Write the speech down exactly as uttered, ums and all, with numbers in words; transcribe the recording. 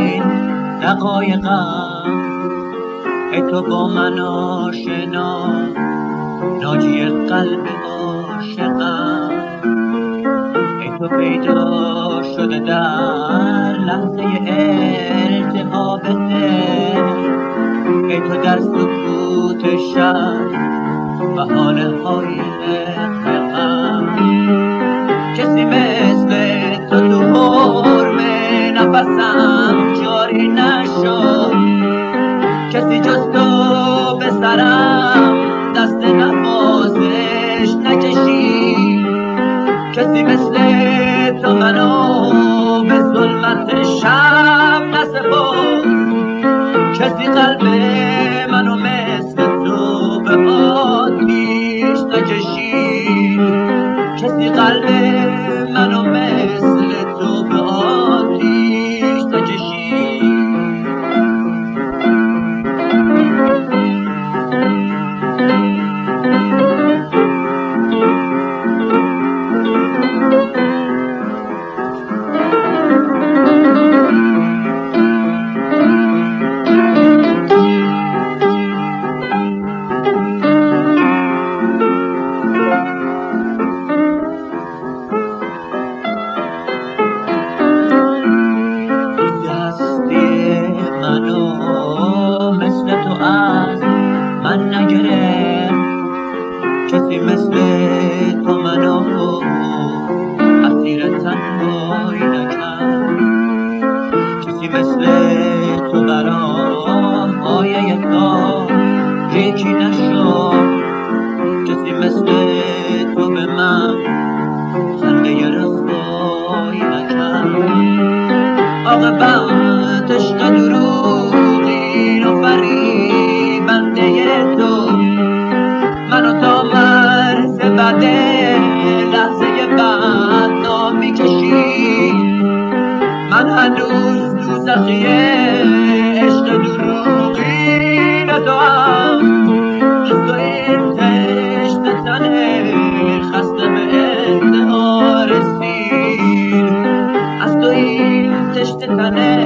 این دقایقم، ای تو با من آشنا، ناجی قلب عاشقم. ای تو پیدا شده در لحظه التهاب دل، ای تو در سکوت شب و حال های غم. کسی مثل تو تو حرم نفسم جاری نشد، کسی جز تو به سرم دست نوازش نکشید، کسی مثل تو منو به ظلمت شب نسپرد، کسی قلب منو مثل تو به آتیش نکشید، کسی قلب منو مثل تو به آتیش نکشید. من نگرفت کسی مثل تو منو اسیر تنهایی نکرد، کسی مثل تو برام آیه تاریکی نشد، کسی مثل تو به من خنده رسوایی نکرد. عاقبت عشق دروغین و فریبنده تو منو تا مرز بعد لحظه بدنامی کشید. من هنوز دوزخی عشق دروغین تو هم، از تو این تشنه تنه خسته به انتها رسید، از تو این تشنه تنه